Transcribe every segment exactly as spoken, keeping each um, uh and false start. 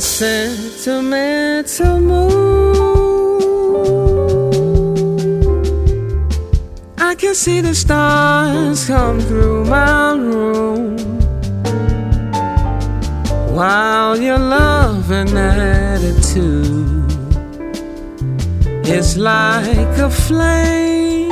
sentimental mood. I can see the stars come through my room, while your love and attitude is like a flame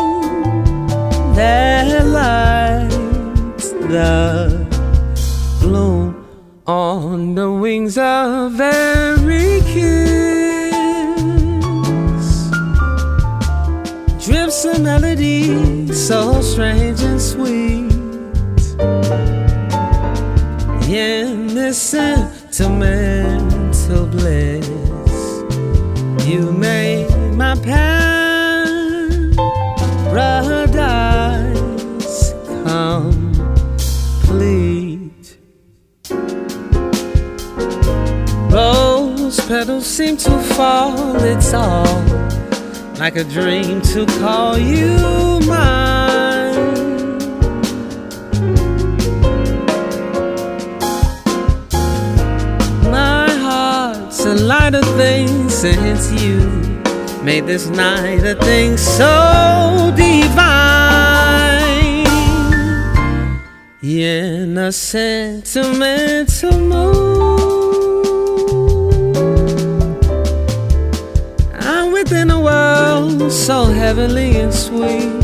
that lights the bloom on the wings of every kiss. Drifts a melody so strange and sweet in this sentimental bliss. You made my paradise complete. Rose petals seem to fall, it's all like a dream to call you mine. My heart's a lighter thing since you made this night a thing so divine. In a sentimental mood, I'm within a world so heavenly and sweet.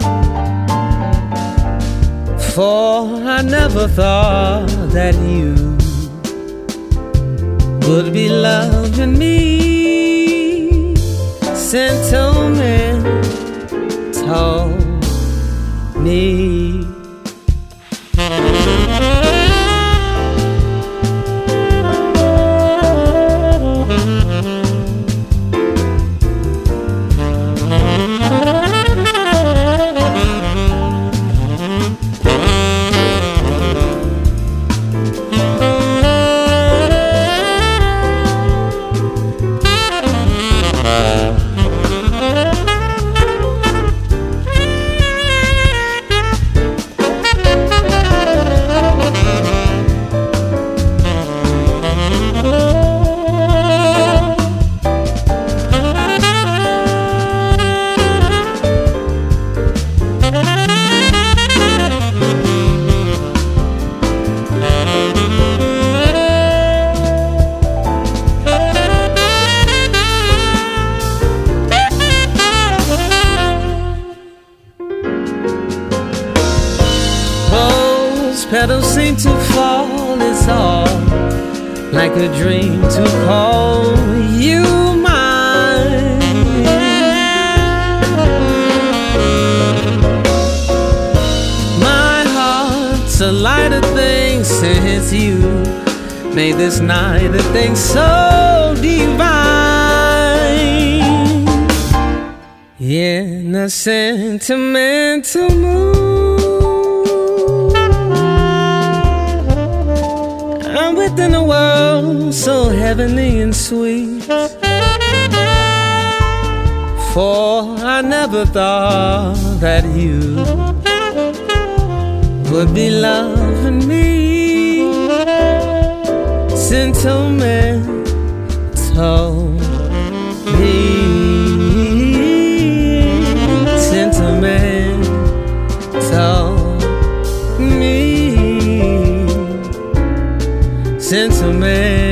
For I never thought that you would be loving me. Sentimental me. Petals seem to fall, it's all like a dream to call you mine. My heart's a lighter thing since you made this night a thing so divine. In a sentimental mood, I'm within a world so heavenly and sweet. For I never thought that you would be loving me. Sentimental me. Sentimental me. Sentiment.